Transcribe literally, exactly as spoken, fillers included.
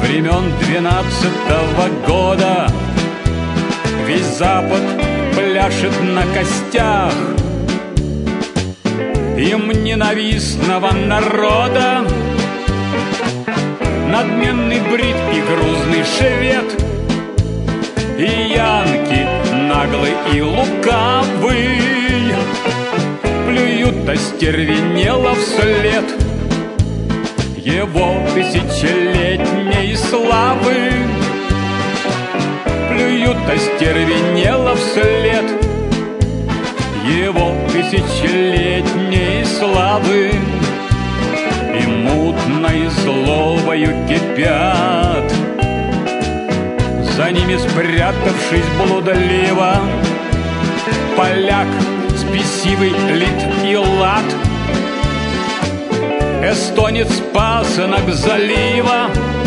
времен двенадцатого года. Весь Запад пляшет на костях им ненавистного народа. Надменный брит и грузный швед, и янки наглый и лукавый плюют остервенело вслед его тысячелетней славы. Плюют остервенело вслед его тысячелетней славы. И мутной злобою кипят, за ними спрятавшись блудливо, поляк, спесивый лит и лат, эстонец пасынок залива,